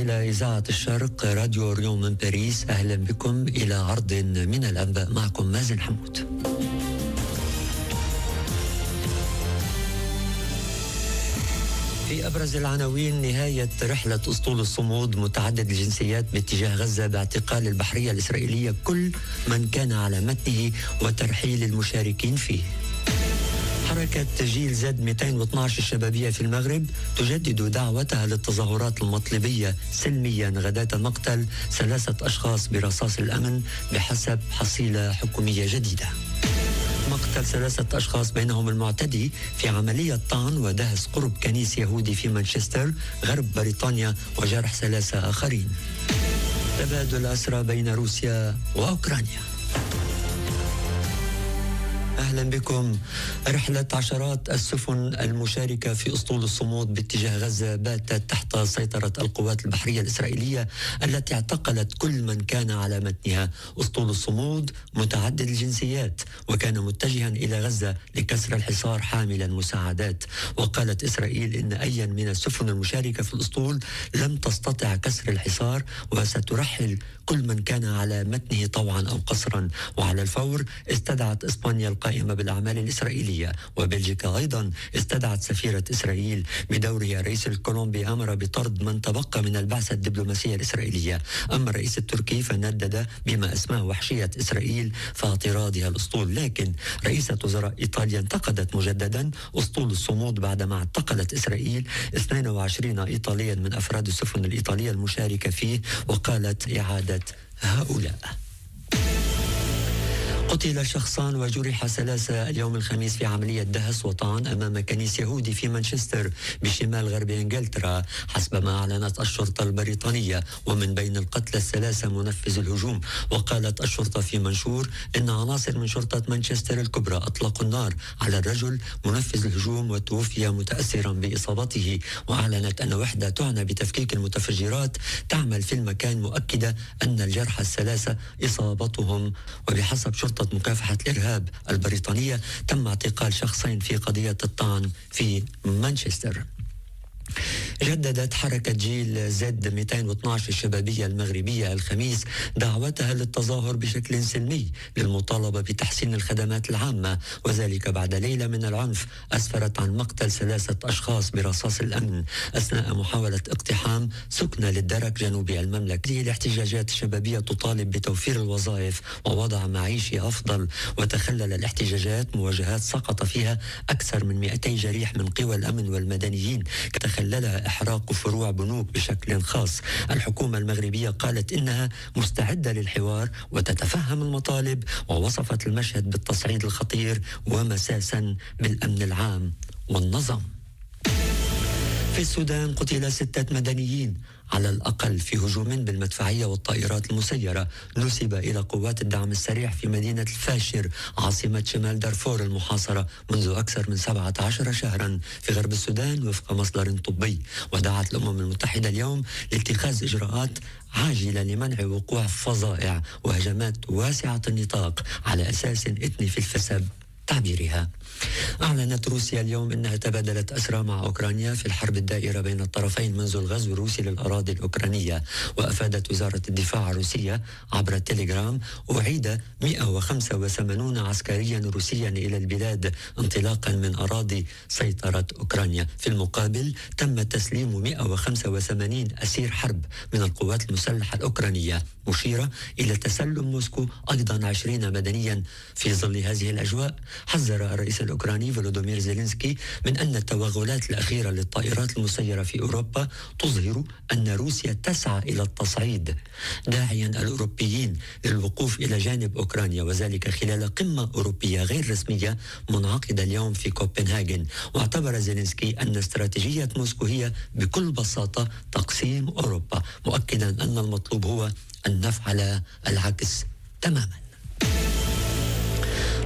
إلى إذاعة الشرق راديو أوريون من باريس. أهلا بكم إلى عرض من الأنباء، معكم مازن حمود. في أبرز العناوين: نهاية رحلة أسطول الصمود متعدد الجنسيات باتجاه غزة باعتقال البحرية الإسرائيلية كل من كان على متنه وترحيل المشاركين فيه. حركة جيل زد 212 الشبابية في المغرب تجدد دعوتها للتظاهرات المطلبية سلميا غداة مقتل 3 أشخاص برصاص الأمن بحسب حصيلة حكومية جديدة. مقتل 3 أشخاص بينهم المعتدي في عملية طعن ودهس قرب كنيس يهودي في مانشستر غرب بريطانيا وجرح 3 آخرين. تبادل أسرى بين روسيا وأوكرانيا. أهلا بكم. رحلة عشرات السفن المشاركة في أسطول الصمود باتجاه غزة باتت تحت سيطرة القوات البحرية الإسرائيلية التي اعتقلت كل من كان على متنها. أسطول الصمود متعدد الجنسيات وكان متجها إلى غزة لكسر الحصار حاملا مساعدات، وقالت إسرائيل إن أي من السفن المشاركة في الأسطول لم تستطع كسر الحصار وسترحل كل من كان على متنه طوعا أو قسرا. وعلى الفور استدعت إسبانيا القائمة بالأعمال الإسرائيلية وبلجيكا أيضا استدعت سفيرة إسرائيل. بدوره الرئيس الكولومبي أمر بطرد من تبقى من البعثة الدبلوماسية الإسرائيلية. أما الرئيس التركي فندد بما اسمه وحشية إسرائيل في اعتراضها الأسطول. لكن رئيسة وزراء إيطاليا انتقدت مجددا أسطول الصمود بعدما اعتقلت إسرائيل 22 إيطاليا من أفراد السفن الإيطالية المشاركة فيه، وقالت إعادة هؤلاء. قتل شخصان وجرح 3 اليوم الخميس في عملية دهس وطعن أمام كنيس يهودي في مانشستر بشمال غرب إنجلترا حسب ما أعلنت الشرطة البريطانية، ومن بين القتلى 3 منفذ الهجوم. وقالت الشرطة في منشور إن عناصر من شرطة مانشستر الكبرى أطلقوا النار على الرجل منفذ الهجوم وتوفي متأثرا بإصابته. وأعلنت أن وحدة تعنى بتفكيك المتفجرات تعمل في المكان مؤكدة أن الجرحى 3 إصابتهم. وبحسب شرطة مكافحة الإرهاب البريطانية تم اعتقال شخصين في قضية الطعن في مانشستر. جددت حركة جيل زد 212 الشبابية المغربية الخميس دعوتها للتظاهر بشكل سلمي للمطالبة بتحسين الخدمات العامة، وذلك بعد ليلة من العنف أسفرت عن مقتل 3 أشخاص برصاص الأمن أثناء محاولة اقتحام سكنة للدرك جنوب المملكة. هذه الاحتجاجات الشبابية تطالب بتوفير الوظائف ووضع معيشي أفضل، وتخلل الاحتجاجات مواجهات سقط فيها أكثر من 200 جريح من قوى الأمن والمدنيين، تخللها إحراق فروع بنوك بشكل خاص. الحكومة المغربية قالت إنها مستعدة للحوار وتتفهم المطالب، ووصفت المشهد بالتصعيد الخطير ومساسا بالأمن العام والنظام. في السودان قتل 6 مدنيين على الأقل في هجوم بالمدفعية والطائرات المسيرة نسب إلى قوات الدعم السريع في مدينة الفاشر عاصمة شمال دارفور المحاصرة منذ أكثر من 17 شهرا في غرب السودان وفق مصدر طبي. ودعت الأمم المتحدة اليوم لاتخاذ إجراءات عاجلة لمنع وقوع فظائع وهجمات واسعة النطاق على أساس إثني في الفساد تعبيرها. أعلنت روسيا اليوم أنها تبادلت أسرى مع أوكرانيا في الحرب الدائرة بين الطرفين منذ الغزو الروسي للأراضي الأوكرانية. وأفادت وزارة الدفاع الروسية عبر التليجرام أعيد 185 عسكريا روسيا إلى البلاد انطلاقا من أراضي سيطرة أوكرانيا. في المقابل تم تسليم 185 أسير حرب من القوات المسلحة الأوكرانية، مشيرة إلى تسلم موسكو أيضا 20 مدنيا. في ظل هذه الأجواء حذر الرئيس الأوكراني فولودومير زيلينسكي من أن التوغلات الأخيرة للطائرات المسيرة في أوروبا تظهر أن روسيا تسعى إلى التصعيد، داعيا الأوروبيين للوقوف إلى جانب أوكرانيا، وذلك خلال قمة أوروبية غير رسمية منعقدة اليوم في كوبنهاجن. واعتبر زيلينسكي أن استراتيجية موسكو هي بكل بساطة تقسيم أوروبا، مؤكدا أن المطلوب هو أن نفعل العكس تماما.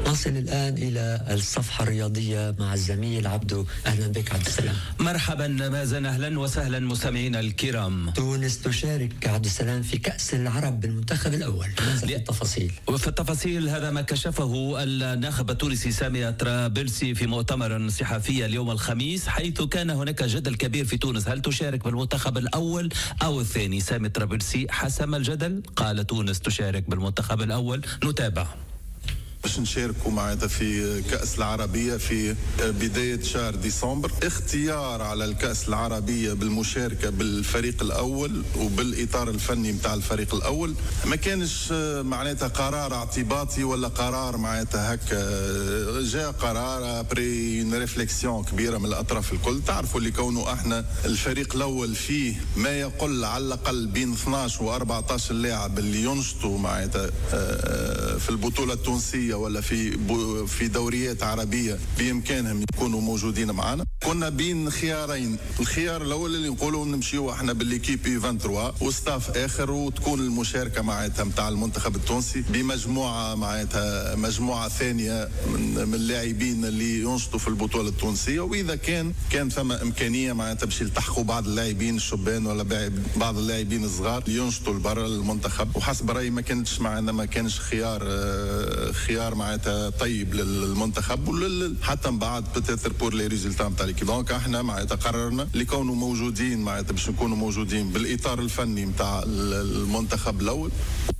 نصل الآن إلى الصفحة الرياضية مع الزميل عبدو. أهلا بك عبد السلام. مرحبا مازن، أهلا وسهلا مستمعينا الكرام. تونس تشارك عبد السلام في كأس العرب بالمنتخب الأول، ماذا في التفاصيل؟ وفي التفاصيل هذا ما كشفه الناخب التونسي سامي طرابلسي في مؤتمر صحفي اليوم الخميس، حيث كان هناك جدل كبير في تونس، هل تشارك بالمنتخب الأول أو الثاني؟ سامي طرابلسي حسم الجدل، قال تونس تشارك بالمنتخب الأول. نتابع. باش نشاركوا معناتها في كأس العربية في بداية شهر ديسمبر. اختيار على الكأس العربية بالمشاركة بالفريق الأول وبالإطار الفني متاع الفريق الأول ما كانش معناتها قرار اعتباطي ولا قرار معناتها هكا، جاء قرار بري ريفليكسيون كبيرة من الأطراف الكل. تعرفوا اللي كونه احنا الفريق الأول فيه ما يقل على الأقل بين 12 و 14 لاعب اللي ينشطوا معناتها في البطولة التونسية ولا في دوريات عربية بإمكانهم يكونوا موجودين معنا. كنا بين خيارين، الخيار الأول اللي نقولوا نمشيو احنا بالليكيب 23 وستاف آخر، وتكون المشاركة معناتها متاع المنتخب التونسي بمجموعة معناتها مجموعة ثانية من اللاعبين اللي ينشطوا في البطولة التونسية، وإذا كان ثم إمكانية معناتها باش يلتحقوا بعض اللاعبين الشبان ولا بعض اللاعبين الصغار ينشطوا لبرا المنتخب. وحسب رأيي ما كانش خيار معناتها طيب للمنتخب حتى من بعد بتاثر بور لي ريزولتا نتاع ليكيب. دونك احنا معناتها قررنا اللي كونوا موجودين معناتها باش نكونوا موجودين بالاطار الفني نتاع المنتخب الاول.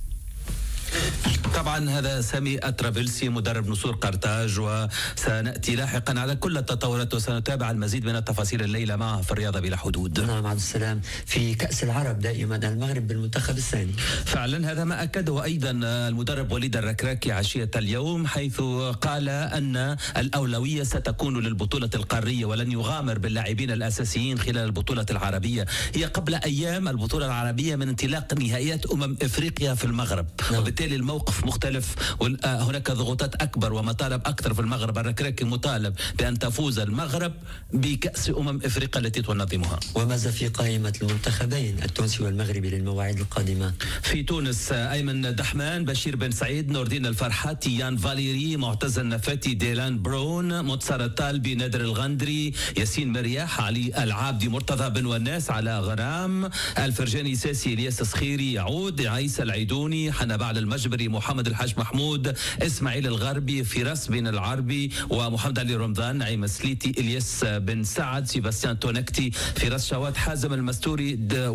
طبعا هذا سامي طرابلسي مدرب نسور قرطاج، وسنأتي لاحقا على كل التطورات وسنتابع المزيد من التفاصيل الليلة معه في الرياضة بلا حدود. نعم عبد السلام، في كأس العرب دائما المغرب بالمنتخب الثاني. فعلا هذا ما أكده أيضا المدرب وليد الركراكي عشية اليوم، حيث قال أن الأولوية ستكون للبطولة القارية ولن يغامر باللاعبين الأساسيين خلال البطولة العربية. هي قبل أيام البطولة العربية من انطلاق نهائيات أفريقيا في المغرب، وبالتالي الموقف مختلف، هناك ضغوطات أكبر ومطالب أكثر في المغرب. الركراكي مطالب بأن تفوز المغرب بكأس أفريقيا التي تنظمها. وماذا في قائمة المنتخبين التونسي والمغربي للمواعيد القادمة؟ في تونس أيمن دحمان، بشير بن سعيد، نور الدين الفرحاتي، يان فاليري، معتز النفاتي، ديلان برون، منتصر الطالبي، نادر الغندري، ياسين مرياح، علي العابدي، مرتضى بن وناس، علاء غرام، الفرجاني ساسي، الياس الصخيري يعود، عيسى العيدوني، حنبعل المجبري، محمد الحاج محمود، اسماعيل الغربي، فراس بن العربي، ومحمد علي رمضان، نعيم سليتي، الياس بن سعد، سيباستيان تونكتي، فراس شوات، حازم المستوري،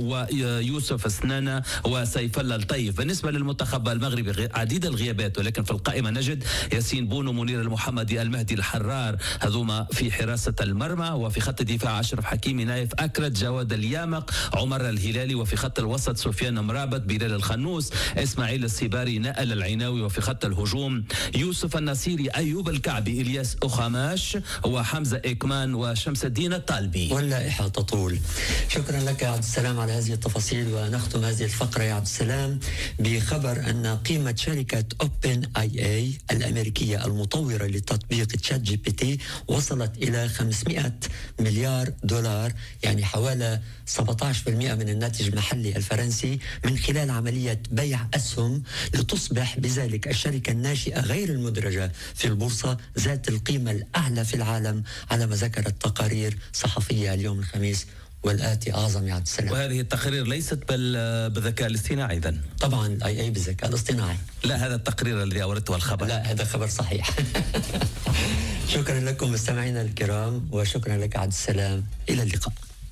ويوسف سنانة، وسيف الله الطيف. بالنسبة للمنتخب المغربي عديد الغيابات، ولكن في القائمة نجد ياسين بونو، منير المحمدي، المهدي الحرار، هذوما في حراسة المرمى. وفي خط الدفاع أشرف حكيمي، نايف أكرد، جواد اليامق، عمر الهلالي. وفي خط الوسط سفيان مرابط، بلال الخنوس، اسماعيل السباري، نائل العيناوي. وفي خط الهجوم يوسف النصيري، أيوب الكعبي، إلياس أخماش، وحمزة إكمان، وشمس الدين الطالبي. واللائحة تطول. شكرا لك يا عبد السلام على هذه التفاصيل. ونختم هذه الفقرة يا عبد السلام بخبر أن قيمة شركة OpenAI الأمريكية المطورة لتطبيق تشات جي بي تي وصلت إلى 500 مليار دولار، يعني حوالي 17% من الناتج المحلي الفرنسي، من خلال عملية بيع أسهم، لتصبح بذلك الشركة الناشئة غير المدرجة في البورصة ذات القيمة الأعلى في العالم، على ما ذكرت تقارير صحفية اليوم الخميس. والآتي أعظم يا عبد السلام. وهذه التقارير ليست بالذكاء الاصطناعي إذن؟ طبعا الاي اي بالذكاء الاصطناعي. لا، هذا التقرير الذي أوردته الخبر. لا، هذا خبر صحيح. شكرا لكم مستمعينا الكرام، وشكرا لك عبد السلام. إلى اللقاء.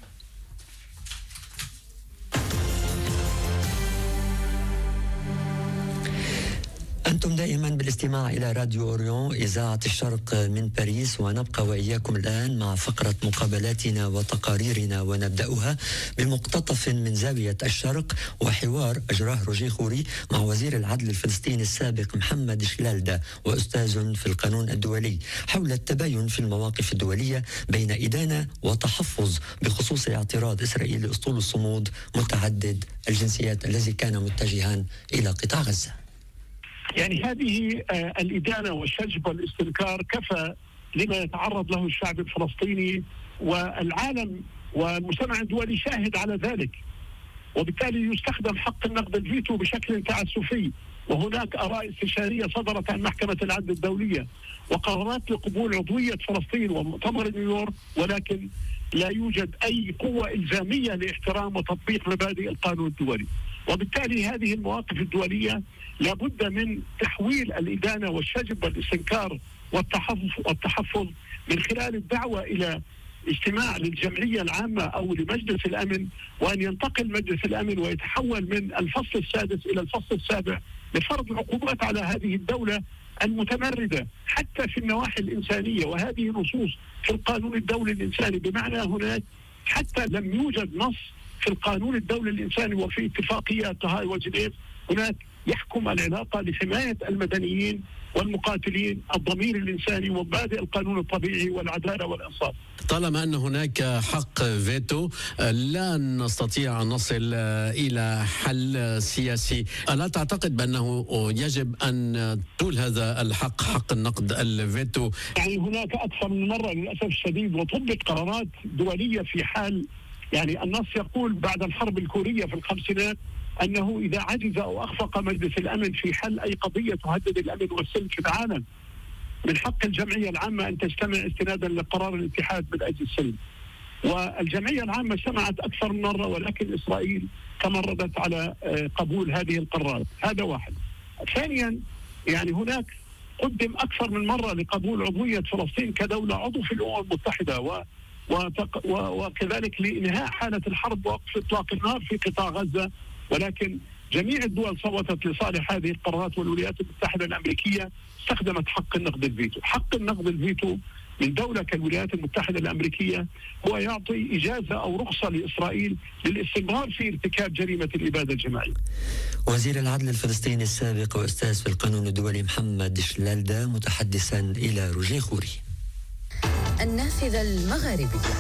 أنتم دائما بالاستماع إلى راديو أوريون إذاعة الشرق من باريس، ونبقى وإياكم الآن مع فقرة مقابلاتنا وتقاريرنا، ونبدأها بمقتطف من زاوية الشرق وحوار أجراه روجيه خوري مع وزير العدل الفلسطيني السابق محمد شلالدة، وأستاذ في القانون الدولي، حول التباين في المواقف الدولية بين إدانة وتحفظ بخصوص اعتراض إسرائيل لأسطول الصمود متعدد الجنسيات الذي كان متجها إلى قطاع غزة. يعني هذه الإدانة والشجب والاستنكار كفى لما يتعرض له الشعب الفلسطيني، والعالم والمجتمع الدولي شاهد على ذلك. وبالتالي يستخدم حق النقد الفيتو بشكل تعسفي. وهناك آراء استشارية صدرت عن محكمة العدل الدولية وقرارات لقبول عضوية فلسطين ومؤتمر نيويورك، ولكن لا يوجد أي قوة إلزامية لاحترام وتطبيق مبادئ القانون الدولي. وبالتالي هذه المواقف الدولية لابد من تحويل الإدانة والشجب والاستنكار والتحفظ من خلال الدعوة إلى اجتماع للجمعية العامة أو لمجلس الأمن، وأن ينتقل مجلس الأمن ويتحول من الفصل السادس إلى الفصل السابع لفرض عقوبات على هذه الدولة المتمردة حتى في النواحي الإنسانية. وهذه نصوص في القانون الدولي الإنساني، بمعنى هناك حتى لم يوجد نص في القانون الدولي الإنساني وفي اتفاقيات هاي وجنيف هناك يحكم العلاقة لحماية المدنيين والمقاتلين الضمير الإنساني ومبادئ القانون الطبيعي والعدالة والإنصاف. طالما أن هناك حق فيتو لا نستطيع أن نصل إلى حل سياسي. ألا تعتقد بأنه يجب أن طول هذا الحق، حق النقد الفيتو؟ يعني هناك أكثر من مرة للأسف الشديد وطبق قرارات دولية في حال، يعني النص يقول بعد الحرب الكورية في الخمسينات أنه إذا عجز أو أخفق مجلس الأمن في حل أي قضية تهدد الأمن والسلم في العالم من حق الجمعية العامة أن تجتمع استنادا لقرار الاتحاد من أجل السلم. والجمعية العامة اجتمعت أكثر من مرة، ولكن إسرائيل تمردت على قبول هذه القرارات. هذا واحد. ثانيا، يعني هناك قدم أكثر من مرة لقبول عضوية فلسطين كدولة عضو في الأمم المتحدة وكذلك لإنهاء حالة الحرب ووقف إطلاق النار في قطاع غزة، ولكن جميع الدول صوتت لصالح هذه القرارات، والولايات المتحدة الأمريكية استخدمت حق النقد الفيتو. حق النقد الفيتو من دولة كالولايات المتحدة الأمريكية هو يعطي إجازة أو رخصة لإسرائيل للاستمرار في ارتكاب جريمة الإبادة الجماعية. وزير العدل الفلسطيني السابق وأستاذ في القانون الدولي محمد شلالدة متحدثا إلى روجيه خوري. النافذة المغاربية.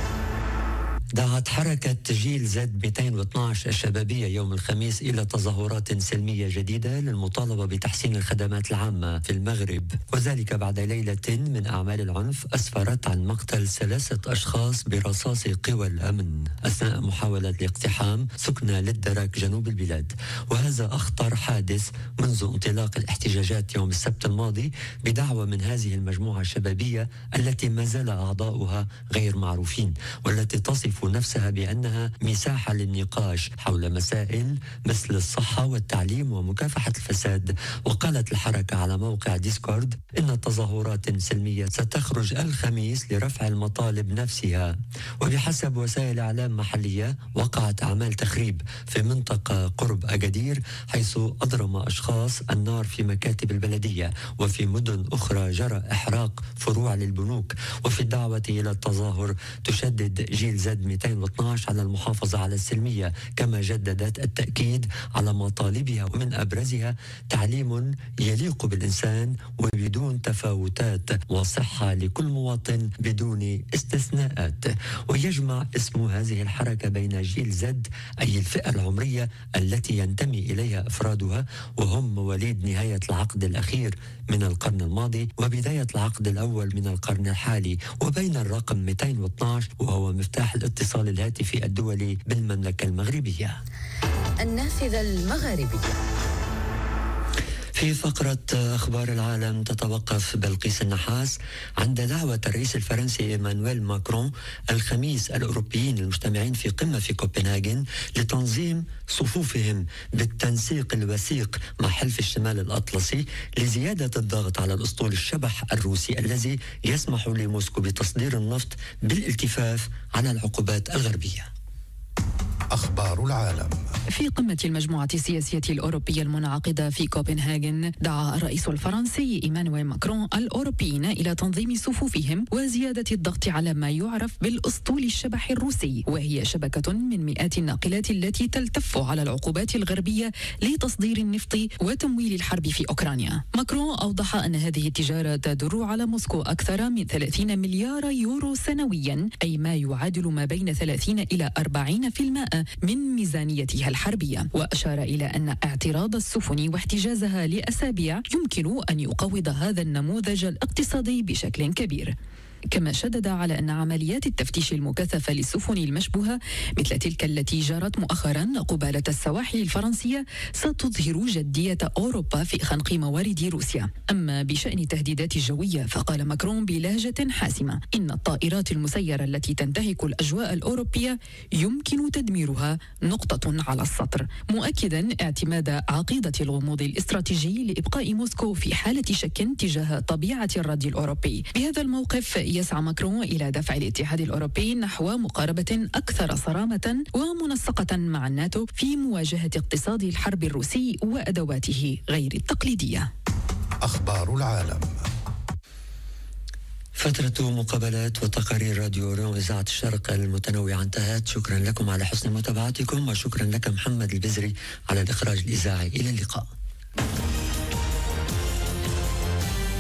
دعت حركة جيل زد 212 الشبابية يوم الخميس إلى تظاهرات سلمية جديدة للمطالبة بتحسين الخدمات العامة في المغرب، وذلك بعد ليلة من أعمال العنف أسفرت عن مقتل 3 أشخاص برصاص قوى الأمن أثناء محاولة لاقتحام سكنة للدرك جنوب البلاد. وهذا أخطر حادث منذ انطلاق الاحتجاجات يوم السبت الماضي بدعوى من هذه المجموعة الشبابية التي ما زال أعضاؤها غير معروفين، والتي تصف نفسها بأنها مساحة للنقاش حول مسائل مثل الصحة والتعليم ومكافحة الفساد. وقالت الحركة على موقع ديسكورد إن تظاهرات سلمية ستخرج الخميس لرفع المطالب نفسها. وبحسب وسائل إعلام محلية وقعت أعمال تخريب في منطقة قرب أكادير، حيث أضرم أشخاص النار في مكاتب البلدية، وفي مدن أخرى جرى إحراق فروع للبنوك. وفي الدعوة إلى التظاهر تشدد جيل زد 212 على المحافظة على السلمية، كما جددت التأكيد على مطالبها، ومن أبرزها تعليم يليق بالإنسان وبدون تفاوتات، وصحة لكل مواطن بدون استثناءات. ويجمع اسم هذه الحركة بين جيل زد، أي الفئة العمرية التي ينتمي إليها أفرادها، وهم مواليد نهاية العقد الأخير من القرن الماضي وبداية العقد الأول من القرن الحالي، وبين الرقم 212 وهو مفتاح الاتصال الهاتفي الدولي بالمملكة المغربية. النافذة المغاربية. في فقرة أخبار العالم تتوقف بلقيس النحاس عند دعوة الرئيس الفرنسي إيمانويل ماكرون الخميس الأوروبيين المجتمعين في قمة في كوبنهاغن لتنظيم صفوفهم بالتنسيق الوثيق مع حلف الشمال الأطلسي لزيادة الضغط على الأسطول الشبح الروسي الذي يسمح لموسكو بتصدير النفط بالالتفاف على العقوبات الغربية. أخبار العالم. في قمة المجموعة السياسية الأوروبية المنعقدة في كوبنهاغن، دعا الرئيس الفرنسي إيمانويل ماكرون الأوروبيين إلى تنظيم صفوفهم وزيادة الضغط على ما يعرف بالأسطول الشبح الروسي، وهي شبكة من مئات الناقلات التي تلتف على العقوبات الغربية لتصدير النفط وتمويل الحرب في أوكرانيا. ماكرون أوضح أن هذه التجارة تدر على موسكو أكثر من 30 مليار يورو سنويا، أي ما يعادل ما بين 30 إلى 40% من ميزانيتها الحربية. وأشار إلى أن اعتراض السفن واحتجازها لأسابيع يمكن أن يقوض هذا النموذج الاقتصادي بشكل كبير. كما شدد على أن عمليات التفتيش المكثفة للسفن المشبوهة مثل تلك التي جرت مؤخرا قبالة السواحل الفرنسية ستظهر جدية أوروبا في خنق موارد روسيا. أما بشأن التهديدات الجوية فقال ماكرون بلهجة حاسمة إن الطائرات المسيرة التي تنتهك الأجواء الأوروبية يمكن تدميرها نقطة على السطر، مؤكدا اعتماد عقيدة الغموض الاستراتيجي لإبقاء موسكو في حالة شك تجاه طبيعة الرد الأوروبي. بهذا الموقف يسعى ماكرون إلى دفع الاتحاد الأوروبي نحو مقاربة أكثر صرامة ومنسقة مع الناتو في مواجهة اقتصاد الحرب الروسي وأدواته غير التقليدية. أخبار العالم. فترة مقابلات وتقارير راديو أوريون إذاعة الشرق المتنوعة انتهت. شكرا لكم على حسن متابعتكم، وشكرا لك محمد البزري على الإخراج الإذاعي. إلى اللقاء.